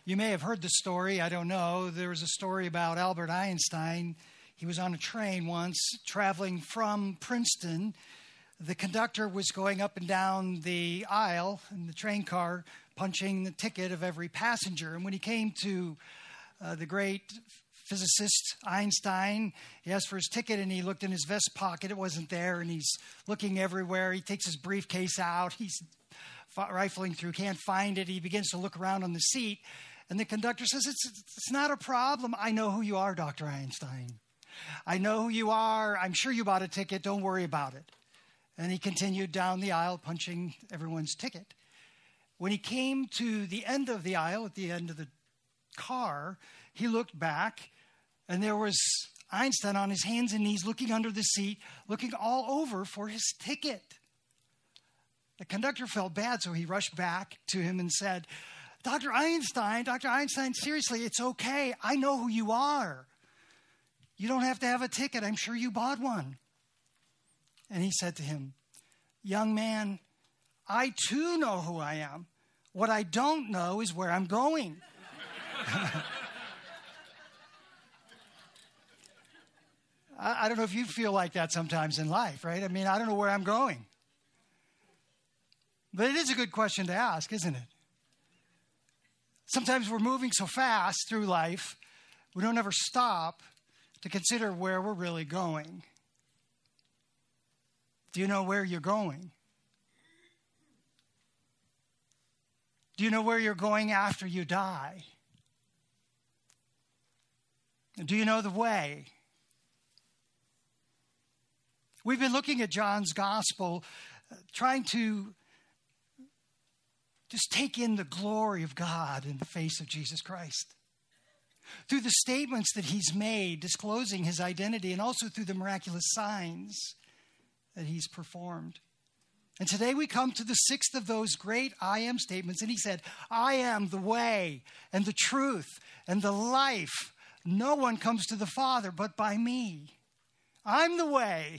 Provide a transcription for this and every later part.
You may have heard the story. I don't know. There was a story about Albert Einstein. He was on a train once traveling from Princeton. The conductor was going up and down the aisle in the train car, punching the ticket of every passenger. And when he came to the great physicist Einstein, he asked for his ticket and he looked in his vest pocket. It wasn't there, and he's looking everywhere. He takes his briefcase out. He's rifling through, can't find it. He begins to look around on the seat, and the conductor says, it's not a problem. I know who you are, Dr. Einstein. I know who you are. I'm sure you bought a ticket. Don't worry about it. And he continued down the aisle, punching everyone's ticket. When he came to the end of the aisle, at the end of the car, he looked back, and there was Einstein on his hands and knees, looking under the seat, looking all over for his ticket. The conductor felt bad, so he rushed back to him and said, Dr. Einstein, seriously, it's okay. I know who you are. You don't have to have a ticket. I'm sure you bought one. And he said to him, young man, I too know who I am. What I don't know is where I'm going. I don't know if you feel like that sometimes in life, right? I mean, I don't know where I'm going. But it is a good question to ask, isn't it? Sometimes we're moving so fast through life, we don't ever stop to consider where we're really going. Do you know where you're going? Do you know where you're going after you die? Do you know the way? We've been looking at John's gospel, trying to just take in the glory of God in the face of Jesus Christ. Through the statements that he's made, disclosing his identity, and also through the miraculous signs that he's performed. And today we come to the sixth of those great I am statements. And he said, I am the way and the truth and the life. No one comes to the Father but by me. I'm the way.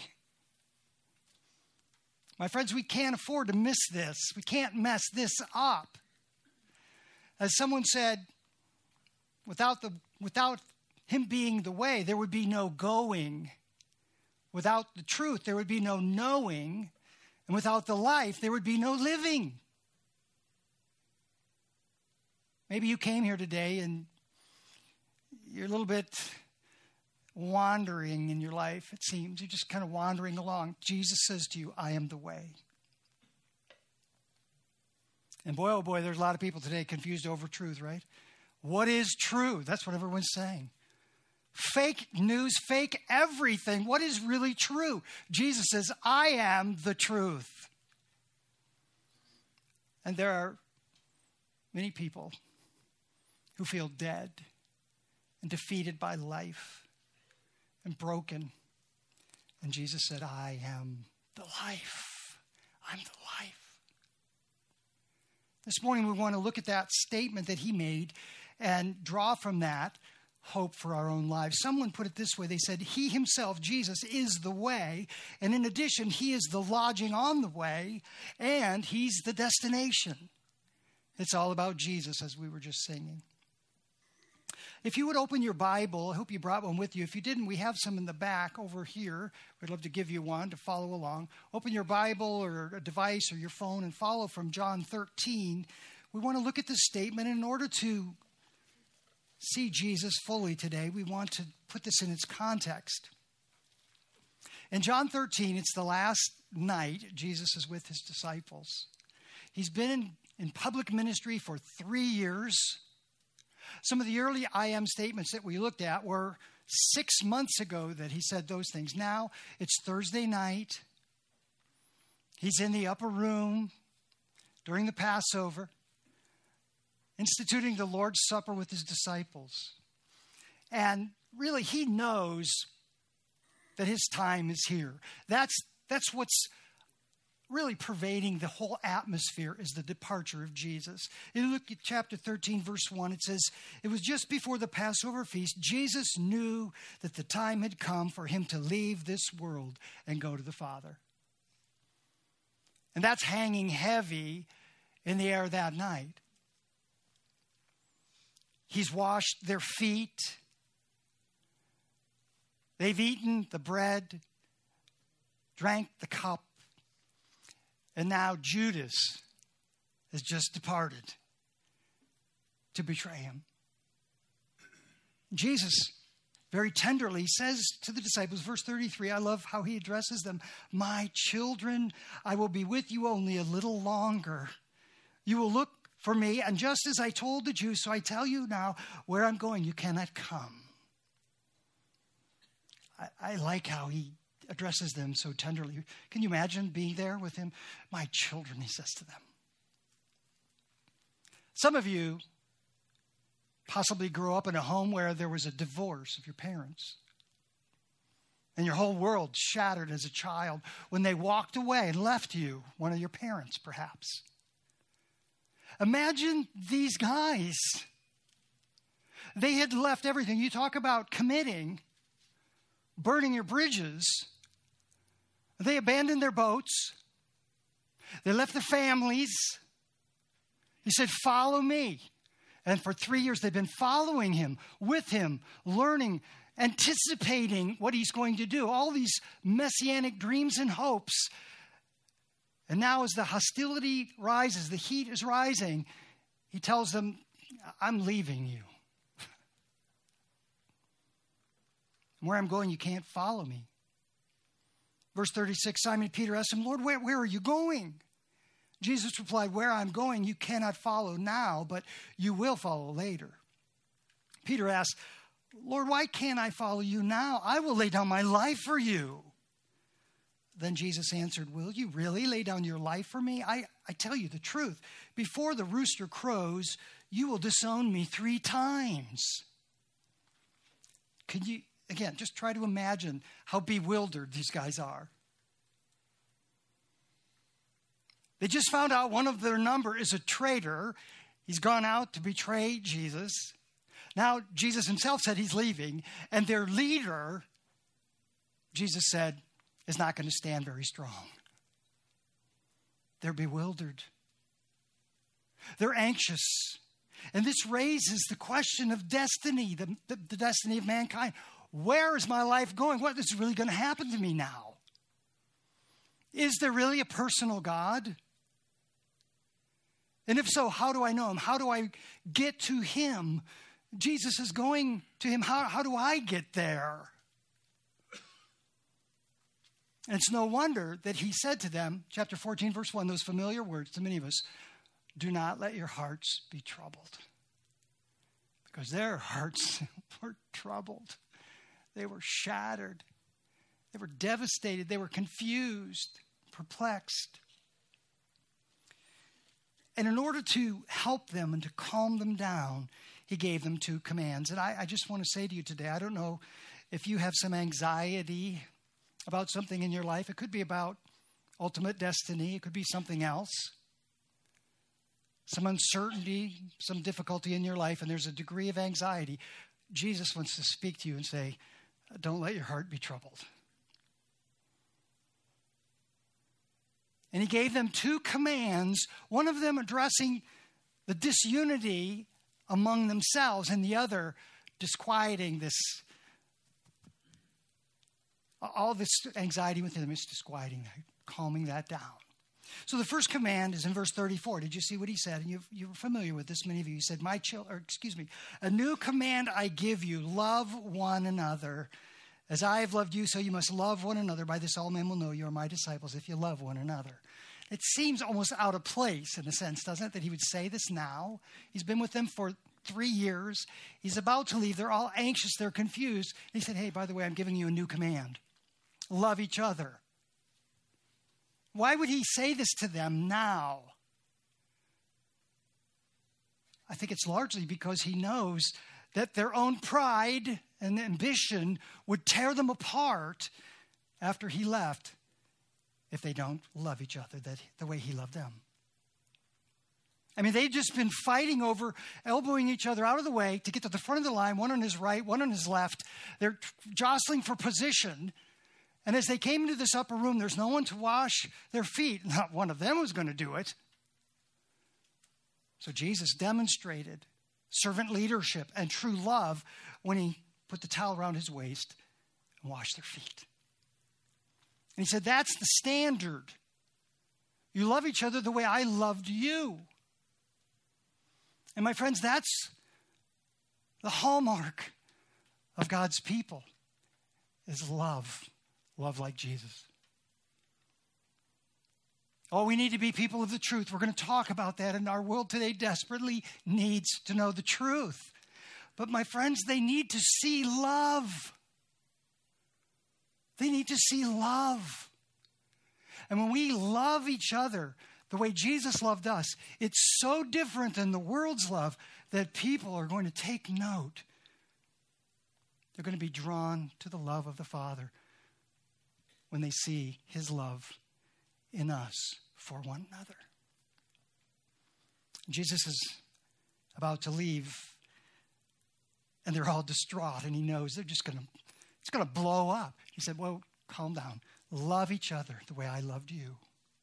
My friends, we can't afford to miss this. We can't mess this up. As someone said, without him being the way, there would be no going. Without the truth, there would be no knowing. And without the life, there would be no living. Maybe you came here today and you're a little bit wandering in your life, it seems. You're just kind of wandering along. Jesus says to you, I am the way. And boy, oh boy, there's a lot of people today confused over truth, right? What is true? That's what everyone's saying. Fake news, fake everything. What is really true? Jesus says, I am the truth. And there are many people who feel dead and defeated by life and broken. And Jesus said, I am the life. I'm the life. This morning we want to look at that statement that he made and draw from that hope for our own lives. Someone put it this way. They said, he himself, Jesus, is the way. And in addition, he is the lodging on the way, and he's the destination. It's all about Jesus, as we were just singing. If you would open your Bible, I hope you brought one with you. If you didn't, we have some in the back over here. We'd love to give you one to follow along. Open your Bible or a device or your phone and follow from John 13. We want to look at this statement. In order to see Jesus fully today, we want to put this in its context. In John 13, it's the last night Jesus is with his disciples. He's been in public ministry for 3 years. Some of the early I am statements that we looked at were 6 months ago that he said those things. Now it's Thursday night. He's in the upper room during the Passover, instituting the Lord's Supper with his disciples. And really, he knows that his time is here. That's what's really pervading the whole atmosphere, is the departure of Jesus. If you look at chapter 13, verse 1, it says, it was just before the Passover feast. Jesus knew that the time had come for him to leave this world and go to the Father. And that's hanging heavy in the air that night. He's washed their feet. They've eaten the bread, drank the cup, and now Judas has just departed to betray him. Jesus very tenderly says to the disciples, verse 33, I love how he addresses them, my children, I will be with you only a little longer. You will look for me, and just as I told the Jews, so I tell you now, where I'm going, you cannot come. I like how he addresses them so tenderly. Can you imagine being there with him? My children, he says to them. Some of you possibly grew up in a home where there was a divorce of your parents. And your whole world shattered as a child when they walked away and left you, one of your parents perhaps. Imagine these guys. They had left everything. You talk about committing, burning your bridges. They abandoned their boats. They left their families. He said, follow me. And for 3 years, they've been following him, with him, learning, anticipating what he's going to do. All these messianic dreams and hopes. And now as the hostility rises, the heat is rising, he tells them, I'm leaving you. Where I'm going, you can't follow me. Verse 36, Simon Peter asked him, Lord, where are you going? Jesus replied, where I'm going, you cannot follow now, but you will follow later. Peter asked, Lord, why can't I follow you now? I will lay down my life for you. Then Jesus answered, will you really lay down your life for me? I tell you the truth. Before the rooster crows, you will disown me 3 times. Could you, again, just try to imagine how bewildered these guys are. They just found out one of their number is a traitor. He's gone out to betray Jesus. Now, Jesus himself said he's leaving. And their leader, Jesus said, is not going to stand very strong. They're bewildered. They're anxious. And this raises the question of destiny, the destiny of mankind. Where is my life going? What is really going to happen to me now? Is there really a personal God? And if so, how do I know him? How do I get to him? Jesus is going to him. How do I get there? And it's no wonder that he said to them, chapter 14, verse 1, those familiar words to many of us, do not let your hearts be troubled. Because their hearts were troubled. They were shattered. They were devastated. They were confused, perplexed. And in order to help them and to calm them down, he gave them 2 commands. And I just want to say to you today, I don't know if you have some anxiety about something in your life. It could be about ultimate destiny. It could be something else. Some uncertainty, some difficulty in your life, and there's a degree of anxiety. Jesus wants to speak to you and say, don't let your heart be troubled. And he gave them 2 commands, one of them addressing the disunity among themselves, and the other disquieting all this anxiety within them is disquieting, calming that down. So the first command is in verse 34. Did you see what he said? And you're familiar with this, many of you. He said, a new command I give you, love one another. As I have loved you, so you must love one another. By this all men will know you are my disciples if you love one another. It seems almost out of place in a sense, doesn't it, that he would say this now? He's been with them for 3 years. He's about to leave. They're all anxious. They're confused. He said, hey, by the way, I'm giving you a new command. Love each other. Why would he say this to them now? I think it's largely because he knows that their own pride and ambition would tear them apart after he left if they don't love each other the way he loved them. I mean, they'd just been fighting over, elbowing each other out of the way to get to the front of the line, one on his right, one on his left. They're jostling for position. And as they came into this upper room, there's no one to wash their feet. Not one of them was going to do it. So Jesus demonstrated servant leadership, and true love when he put the towel around his waist and washed their feet. And he said, that's the standard. You love each other the way I loved you. And my friends, that's the hallmark of God's people, is love. Love like Jesus. Oh, we need to be people of the truth. We're going to talk about that, and our world today desperately needs to know the truth. But my friends, they need to see love. They need to see love. And when we love each other the way Jesus loved us, it's so different than the world's love that people are going to take note. They're going to be drawn to the love of the Father when they see his love in us for one another. Jesus is about to leave, and they're all distraught, and he knows it's going to blow up. He said, well, calm down. Love each other the way I loved you.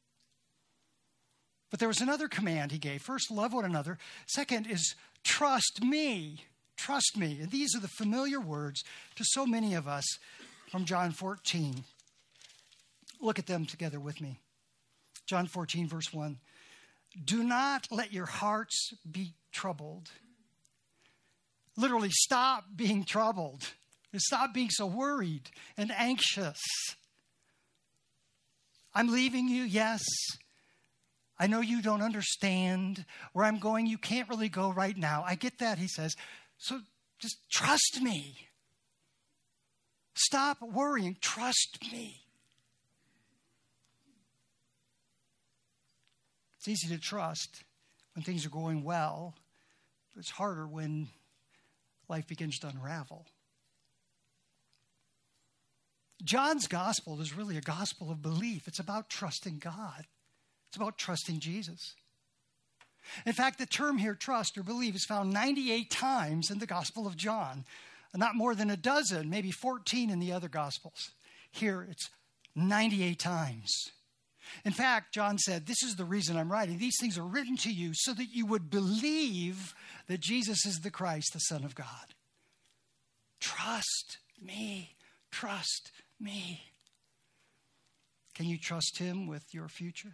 But there was another command he gave. First, love one another. Second is trust me. Trust me. And these are the familiar words to so many of us from John 14. Look at them together with me. John 14, verse 1. Do not let your hearts be troubled. Literally, stop being troubled. Stop being so worried and anxious. I'm leaving you, yes. I know you don't understand where I'm going. You can't really go right now. I get that, he says. So just trust me. Stop worrying. Trust me. It's easy to trust when things are going well, but it's harder when life begins to unravel. John's gospel is really a gospel of belief. It's about trusting God. It's about trusting Jesus. In fact, the term here, trust or believe, is found 98 times in the Gospel of John. Not more than a dozen, maybe 14 in the other Gospels. Here, it's 98 times. In fact, John said, this is the reason I'm writing. These things are written to you so that you would believe that Jesus is the Christ, the Son of God. Trust me. Trust me. Can you trust him with your future?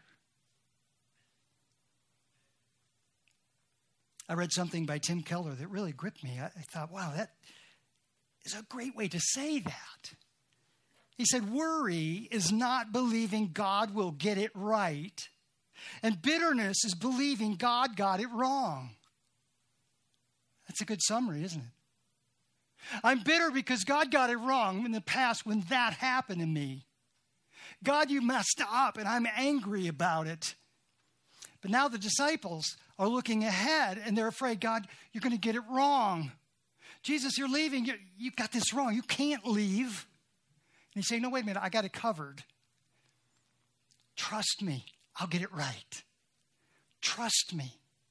I read something by Tim Keller that really gripped me. I thought, wow, that is a great way to say that. He said, worry is not believing God will get it right. And bitterness is believing God got it wrong. That's a good summary, isn't it? I'm bitter because God got it wrong in the past when that happened to me. God, you messed up, and I'm angry about it. But now the disciples are looking ahead, and they're afraid, God, you're going to get it wrong. Jesus, you're leaving. You got this wrong. You can't leave. And he's saying, no, wait a minute. I got it covered. Trust me. I'll get it right. Trust me.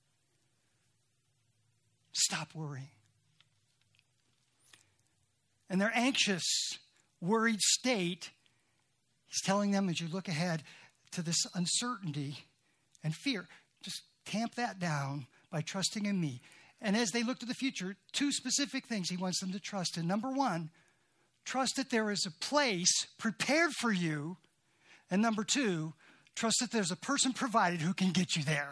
Stop worrying. And their anxious, worried state, he's telling them as you look ahead to this uncertainty and fear, just tamp that down by trusting in me. And as they look to the future, two specific things he wants them to trust in. Number one, trust that there is a place prepared for you. And number two, trust that there's a person provided who can get you there.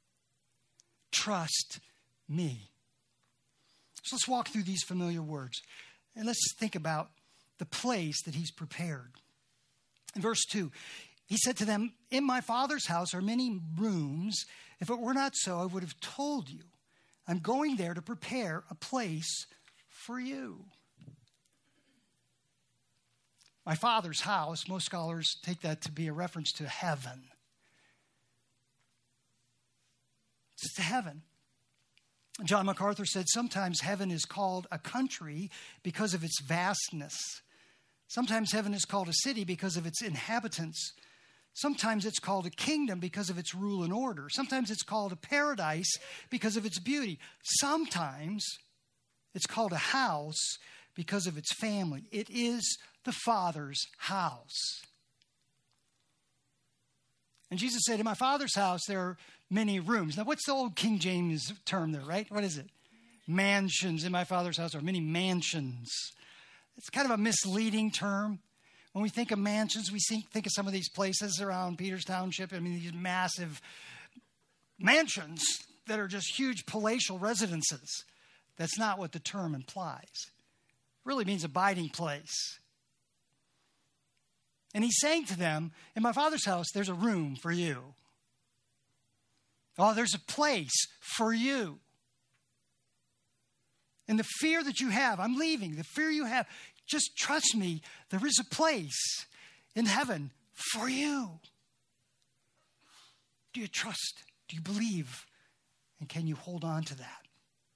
Trust me. So let's walk through these familiar words. And let's think about the place that he's prepared. In verse 2, he said to them, in my Father's house are many rooms. If it were not so, I would have told you. I'm going there to prepare a place for you. My Father's house, most scholars take that to be a reference to heaven. It's to heaven. John MacArthur said sometimes heaven is called a country because of its vastness. Sometimes heaven is called a city because of its inhabitants. Sometimes it's called a kingdom because of its rule and order. Sometimes it's called a paradise because of its beauty. Sometimes it's called a house because of its family. It is the Father's house. And Jesus said, in my Father's house, there are many rooms. Now, what's the old King James term there, right? What is it? mansions in my Father's house, or many mansions. It's kind of a misleading term. When we think of mansions, we think of some of these places around Peters Township. I mean, these massive mansions that are just huge palatial residences. That's not what the term implies. It really means abiding place. And he's saying to them, in my Father's house, there's a room for you. Oh, there's a place for you. And the fear that you have, I'm leaving, the fear you have, just trust me, there is a place in heaven for you. Do you trust? Do you believe? And can you hold on to that?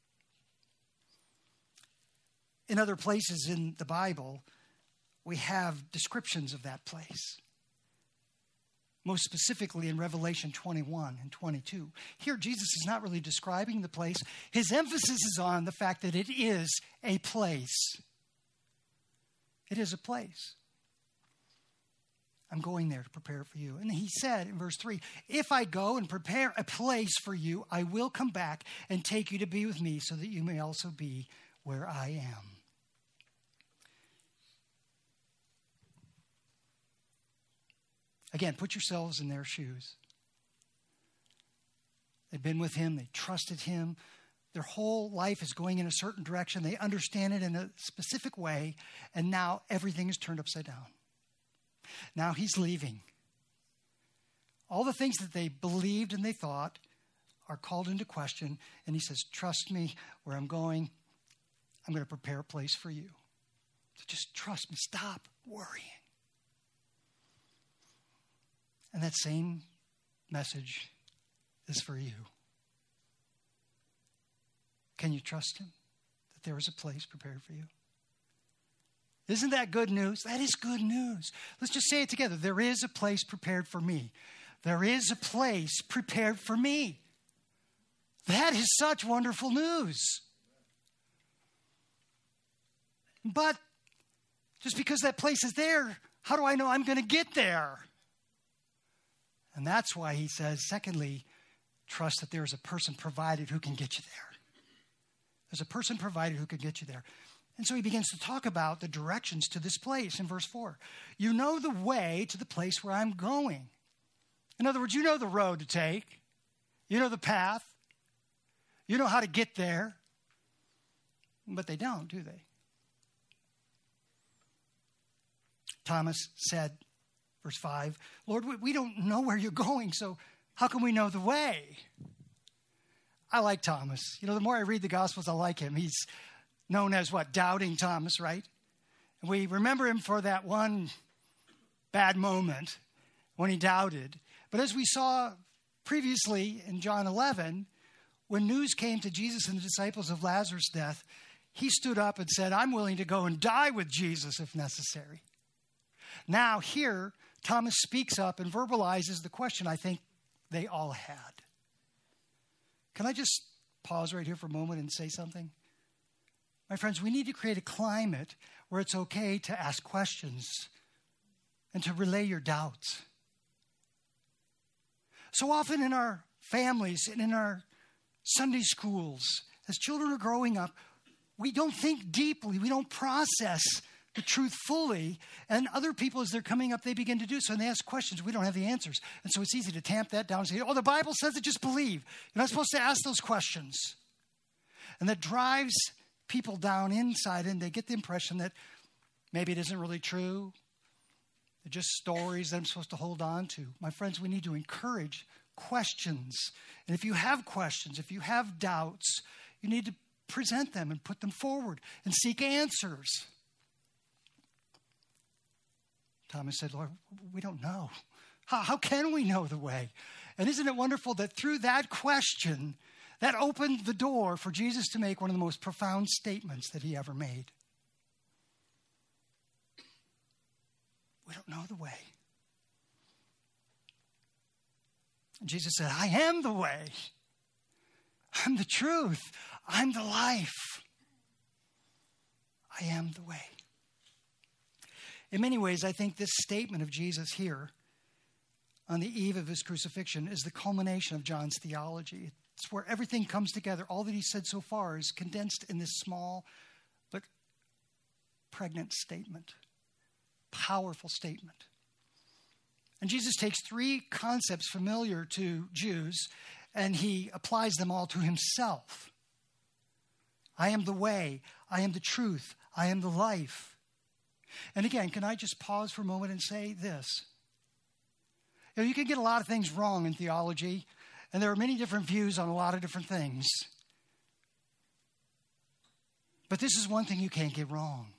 In other places in the Bible, we have descriptions of that place. Most specifically in Revelation 21 and 22. Here, Jesus is not really describing the place. His emphasis is on the fact that it is a place. It is a place. I'm going there to prepare for you. And he said in verse 3, if I go and prepare a place for you, I will come back and take you to be with me so that you may also be where I am. Again, put yourselves in their shoes. They've been with him. They trusted him. Their whole life is going in a certain direction. They understand it in a specific way. And now everything is turned upside down. Now he's leaving. All the things that they believed and they thought are called into question. And he says, trust me where I'm going. I'm going to prepare a place for you. So just trust me. Stop worrying. And that same message is for you. Can you trust him that there is a place prepared for you? Isn't that good news? That is good news. Let's just say it together. There is a place prepared for me. There is a place prepared for me. That is such wonderful news. But just because that place is there, how do I know I'm going to get there? And that's why he says, secondly, trust that there is a person provided who can get you there. There's a person provided who can get you there. And so he begins to talk about the directions to this place in verse 4. You know the way to the place where I'm going. In other words, you know the road to take. You know the path. You know how to get there. But they don't, do they? Thomas said, verse 5, Lord, we don't know where you're going, so how can we know the way? I like Thomas. You know, the more I read the Gospels, I like him. He's known as what? Doubting Thomas, right? And we remember him for that one bad moment when he doubted. But as we saw previously in John 11, when news came to Jesus and the disciples of Lazarus' death, he stood up and said, I'm willing to go and die with Jesus if necessary. Now here, Thomas speaks up and verbalizes the question I think they all had. Can I just pause right here for a moment and say something? My friends, we need to create a climate where it's okay to ask questions and to relay your doubts. So often in our families and in our Sunday schools, as children are growing up, we don't think deeply, we don't process the truth fully, and other people, as they're coming up, they begin to do so, and they ask questions. We don't have the answers. And so it's easy to tamp that down and say, oh, the Bible says it, just believe. You're not supposed to ask those questions. And that drives people down inside, and they get the impression that maybe it isn't really true. They're just stories that I'm supposed to hold on to. My friends, we need to encourage questions. And if you have questions, if you have doubts, you need to present them and put them forward and seek answers. Thomas said, Lord, we don't know. How can we know the way? And isn't it wonderful that through that question, that opened the door for Jesus to make one of the most profound statements that he ever made. We don't know the way. And Jesus said, I am the way. I'm the truth. I'm the life. I am the way. In many ways, I think this statement of Jesus here on the eve of his crucifixion is the culmination of John's theology. It's where everything comes together. All that he said so far is condensed in this small but pregnant statement. Powerful statement. And Jesus takes three concepts familiar to Jews and he applies them all to himself. I am the way, I am the truth, I am the life. And again, can I just pause for a moment and say this? You can get a lot of things wrong in theology, and there are many different views on a lot of different things. But this is one thing you can't get wrong.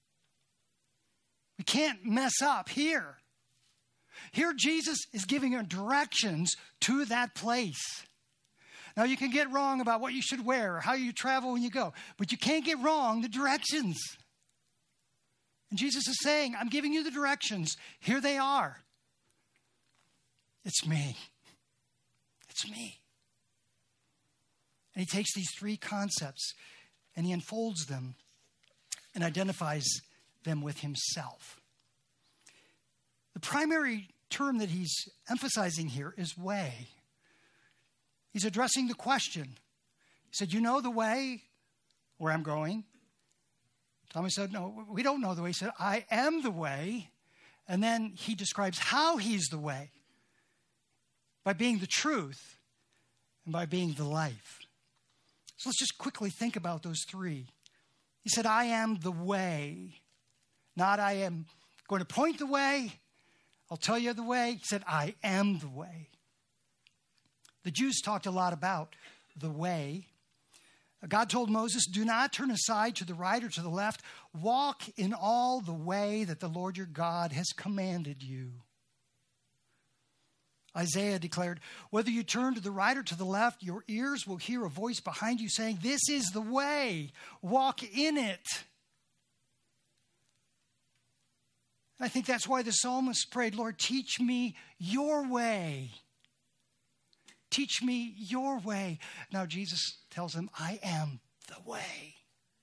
We can't mess up here. Here Jesus is giving you directions to that place. Now you can get wrong about what you should wear or how you travel when you go, but you can't get wrong the directions. And Jesus is saying, I'm giving you the directions. Here they are. It's me. It's me. And he takes these three concepts and he unfolds them and identifies them with himself. The primary term that he's emphasizing here is way. He's addressing the question. He said, you know the way where I'm going? Thomas said, no, we don't know the way. He said, I am the way. And then he describes how he's the way. By being the truth and by being the life. So let's just quickly think about those three. He said, I am the way. Not I am going to point the way. I'll tell you the way. He said, I am the way. The Jews talked a lot about the way. God told Moses, do not turn aside to the right or to the left. Walk in all the way that the Lord your God has commanded you. Isaiah declared, whether you turn to the right or to the left, your ears will hear a voice behind you saying, this is the way. Walk in it. I think that's why the psalmist prayed, Lord, teach me your way. Teach me your way. Now Jesus tells him, I am the way.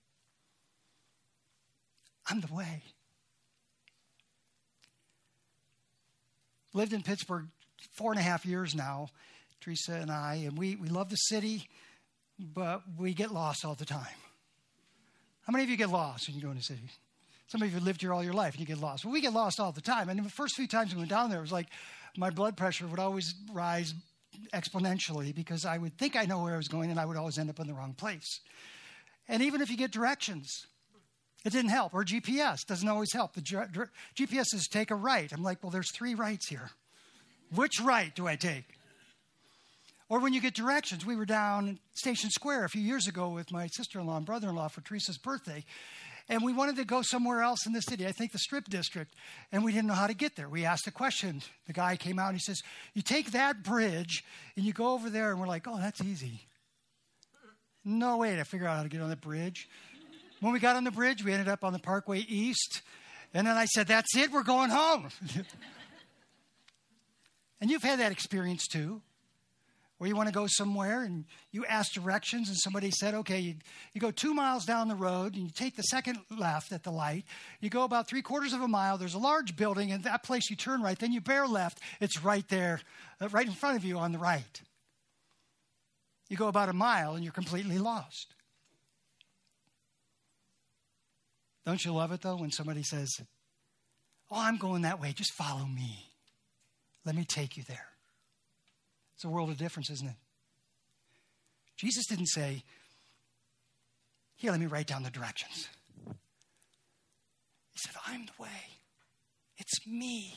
I'm the way. Lived in Pittsburgh 4.5 years now, Teresa and I, and we love the city, but we get lost all the time. How many of you get lost when you go in the city? Some of you have lived here all your life and you get lost. Well, we get lost all the time. And the first few times we went down there, it was like my blood pressure would always rise exponentially because I would think I know where I was going and I would always end up in the wrong place. And even if you get directions, it didn't help. Or GPS doesn't always help. The GPS says take a right. I'm like, well, there's 3 rights here. Which right do I take? Or when you get directions, we were down in Station Square a few years ago with my sister-in-law and brother-in-law for Teresa's birthday. And we wanted to go somewhere else in the city, I think the Strip District. And we didn't know how to get there. We asked a question. The guy came out and he says, you take that bridge and you go over there. And we're like, oh, that's easy. No way to figure out how to get on the bridge. When we got on the bridge, we ended up on the Parkway East. And then I said, that's it, we're going home. And you've had that experience too, where you want to go somewhere and you ask directions and somebody said, okay, you go 2 miles down the road and you take the second left at the light. You go about 3/4 of a mile. There's a large building and that place you turn right. Then you bear left. It's right there, right in front of you on the right. You go about a mile and you're completely lost. Don't you love it though when somebody says, oh, I'm going that way. Just follow me. Let me take you there. It's a world of difference, isn't it? Jesus didn't say, here, let me write down the directions. He said, I'm the way. It's me.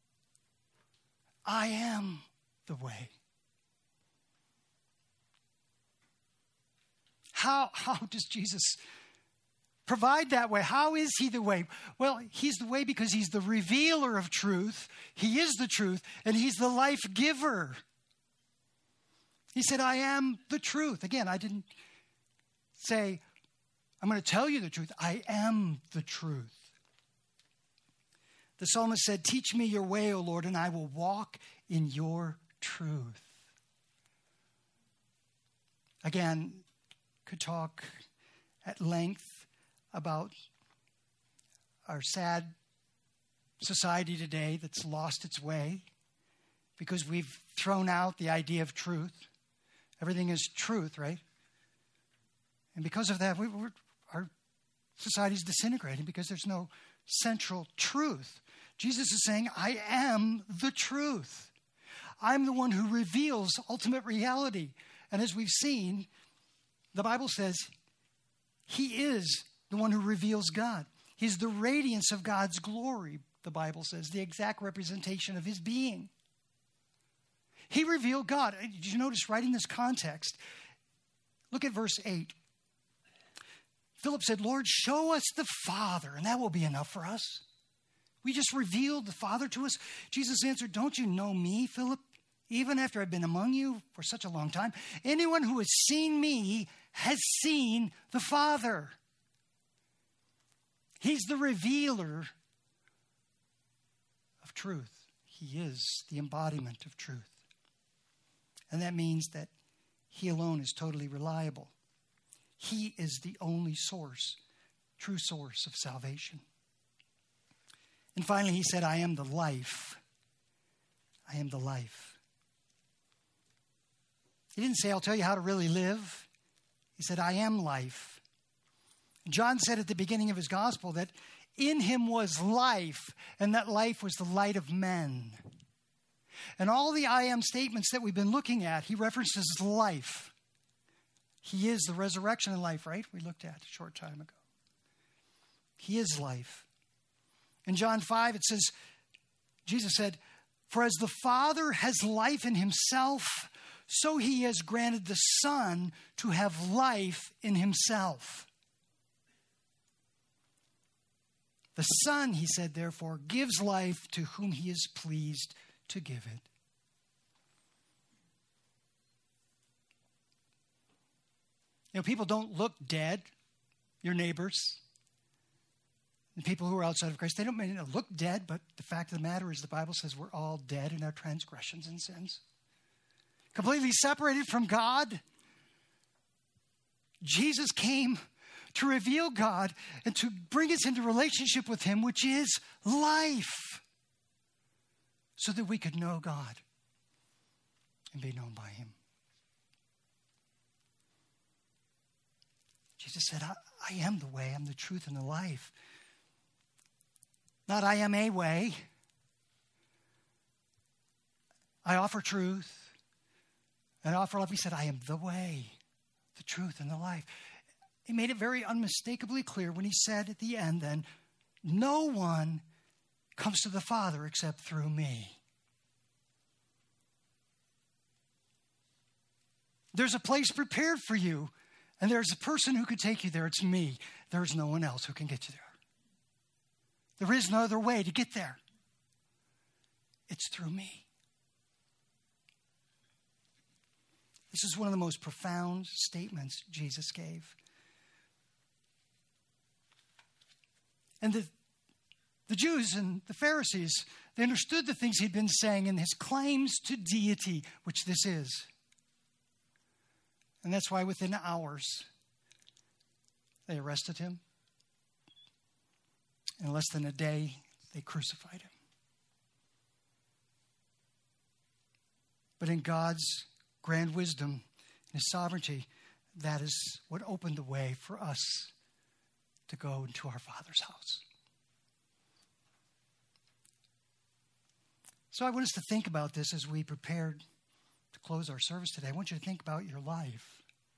I am the way. How does Jesus provide that way? How is he the way? Well, he's the way because he's the revealer of truth. He is the truth, and he's the life giver. He said, I am the truth. Again, I didn't say, I'm going to tell you the truth. I am the truth. The psalmist said, teach me your way, O Lord, and I will walk in your truth. Again, could talk at length about our sad society today that's lost its way because we've thrown out the idea of truth Everything is truth, right? And because of that, our society is disintegrating because there's no central truth. Jesus is saying, I am the truth. I'm the one who reveals ultimate reality. And as we've seen, the Bible says he is the one who reveals God. He's the radiance of God's glory, the Bible says, the exact representation of his being. He revealed God. Did you notice right in this context? Look at verse 8. Philip said, Lord, show us the Father, and that will be enough for us. We just revealed the Father to us. Jesus answered, don't you know me, Philip? Even after I've been among you for such a long time, anyone who has seen me has seen the Father. He's the revealer of truth. He is the embodiment of truth. And that means that he alone is totally reliable. He is the only source, true source of salvation. And finally, he said, I am the life. I am the life. He didn't say, I'll tell you how to really live. He said, I am life. John said at the beginning of his gospel that in him was life, and that life was the light of men. And all the I am statements that we've been looking at, he references life. He is the resurrection and life, right? We looked at a short time ago. He is life. In John 5, it says, Jesus said, for as the Father has life in himself, so he has granted the Son to have life in himself. The Son, he said, therefore, gives life to whom he is pleased to give it. You know, people don't look dead, your neighbors. And people who are outside of Christ, they don't look dead, but the fact of the matter is the Bible says we're all dead in our transgressions and sins. Completely separated from God. Jesus came to reveal God and to bring us into relationship with him, which is life, so that we could know God and be known by him. Jesus said, I am the way, I'm the truth, and the life. Not I am a way. I offer truth and I offer life. He said, I am the way, the truth, and the life. He made it very unmistakably clear when he said at the end then, no one comes to the Father except through me. There's a place prepared for you, and there's a person who could take you there. It's me. There's no one else who can get you there. There is no other way to get there. It's through me. This is one of the most profound statements Jesus gave. And the Jews and the Pharisees, they understood the things he'd been saying and his claims to deity, which this is. And that's why within hours, they arrested him. In less than a day, they crucified him. But in God's grand wisdom and his sovereignty, that is what opened the way for us to go into our Father's house. So I want us to think about this as we prepared to close our service today. I want you to think about your life.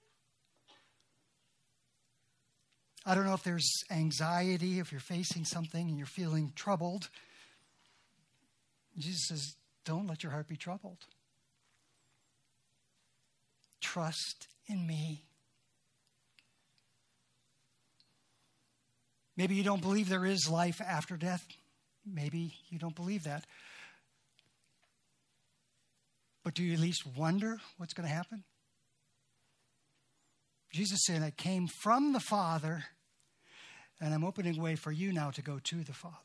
I don't know if there's anxiety, if you're facing something and you're feeling troubled. Jesus says, don't let your heart be troubled. Trust in me. Maybe you don't believe there is life after death. Maybe you don't believe that. But do you at least wonder what's going to happen? Jesus said, I came from the Father, and I'm opening a way for you now to go to the Father.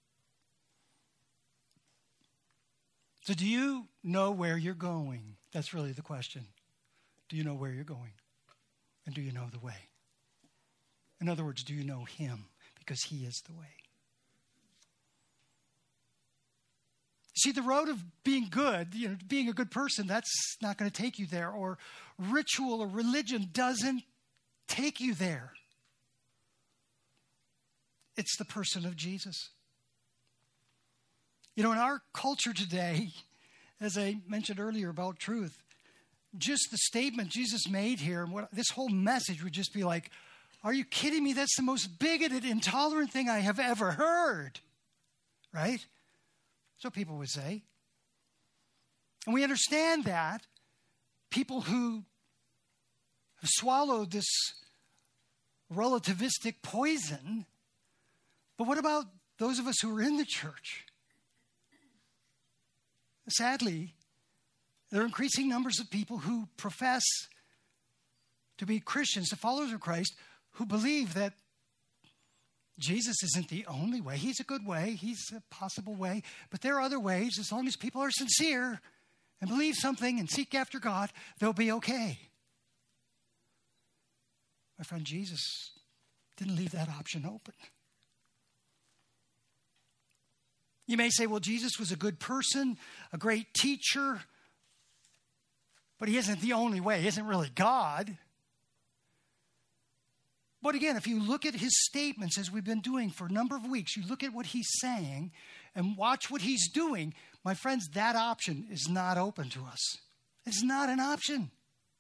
So do you know where you're going? That's really the question. Do you know where you're going? And do you know the way? In other words, do you know him? Because he is the way. See, the road of being good, being a good person, that's not going to take you there. Or ritual or religion doesn't take you there. It's the person of Jesus. In our culture today, as I mentioned earlier about truth, just the statement Jesus made here, this whole message would just be like, are you kidding me? That's the most bigoted, intolerant thing I have ever heard. Right? That's what people would say. And we understand that. People who have swallowed this relativistic poison. But what about those of us who are in the church? Sadly, there are increasing numbers of people who profess to be Christians, the followers of Christ, who believe that Jesus isn't the only way. He's a good way. He's a possible way. But there are other ways. As long as people are sincere and believe something and seek after God, they'll be okay. My friend, Jesus didn't leave that option open. You may say, well, Jesus was a good person, a great teacher, but he isn't the only way. He isn't really God. But again, if you look at his statements, as we've been doing for a number of weeks, you look at what he's saying and watch what he's doing, my friends, that option is not open to us. It's not an option.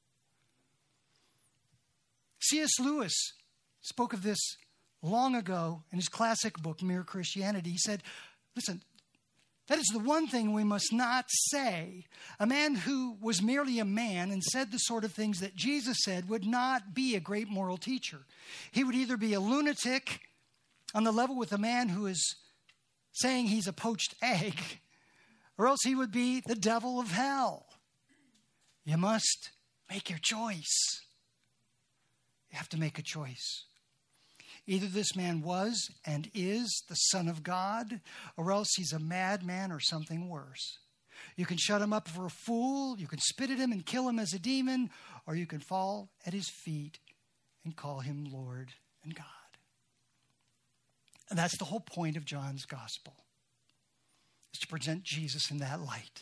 C.S. Lewis spoke of this long ago in his classic book, Mere Christianity. He said, listen, that is the one thing we must not say. A man who was merely a man and said the sort of things that Jesus said would not be a great moral teacher. He would either be a lunatic on the level with a man who is saying he's a poached egg, or else he would be the devil of hell. You must make your choice. You have to make a choice. Either this man was and is the Son of God, or else he's a madman or something worse. You can shut him up for a fool, you can spit at him and kill him as a demon, or you can fall at his feet and call him Lord and God. And that's the whole point of John's gospel, is to present Jesus in that light.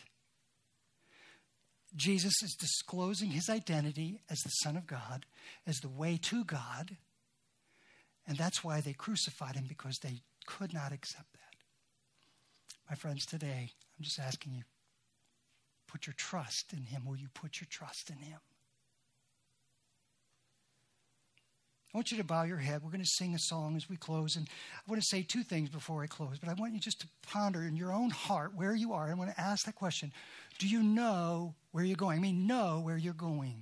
Jesus is disclosing his identity as the Son of God, as the way to God. And that's why they crucified him, because they could not accept that. My friends, today, I'm just asking you, put your trust in him. Will you put your trust in him? I want you to bow your head. We're going to sing a song as we close. And I want to say two things before I close. But I want you just to ponder in your own heart where you are. I want to ask that question. Do you know where you're going? I mean, know where you're going.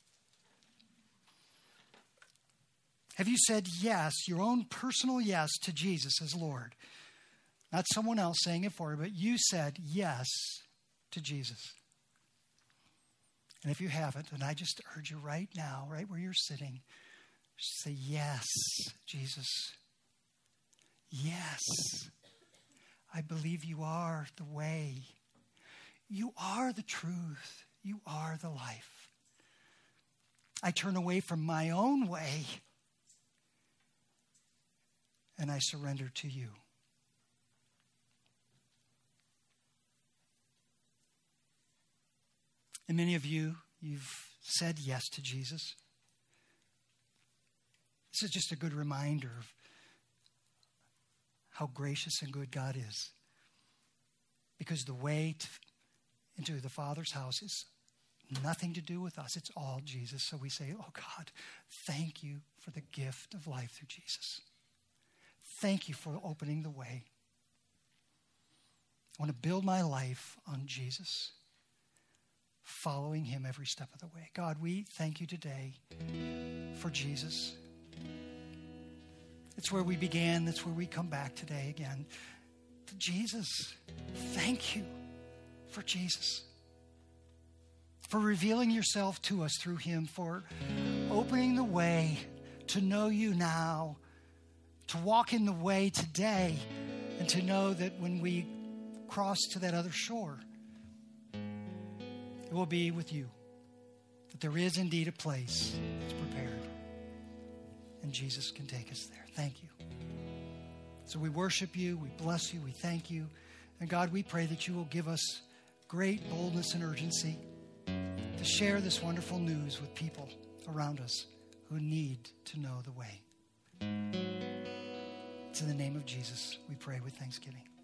Have you said yes, your own personal yes to Jesus as Lord? Not someone else saying it for you, but you said yes to Jesus. And if you haven't, then I just urge you right now, right where you're sitting, just say, yes, Jesus. Yes. I believe you are the way. You are the truth. You are the life. I turn away from my own way, and I surrender to you. And many of you, you've said yes to Jesus. This is just a good reminder of how gracious and good God is. Because the way into the Father's house is nothing to do with us. It's all Jesus. So we say, oh God, thank you for the gift of life through Jesus. Thank you for opening the way. I want to build my life on Jesus, following him every step of the way. God, we thank you today for Jesus. It's where we began. That's where we come back today again. To Jesus. Thank you for Jesus. For revealing yourself to us through him. For opening the way to know you now. To walk in the way today. And to know that when we cross to that other shore, it will be with you. That there is indeed a place that's prepared. And Jesus can take us there. Thank you. So we worship you, we bless you, we thank you. And God, we pray that you will give us great boldness and urgency to share this wonderful news with people around us who need to know the way. It's in the name of Jesus we pray with thanksgiving.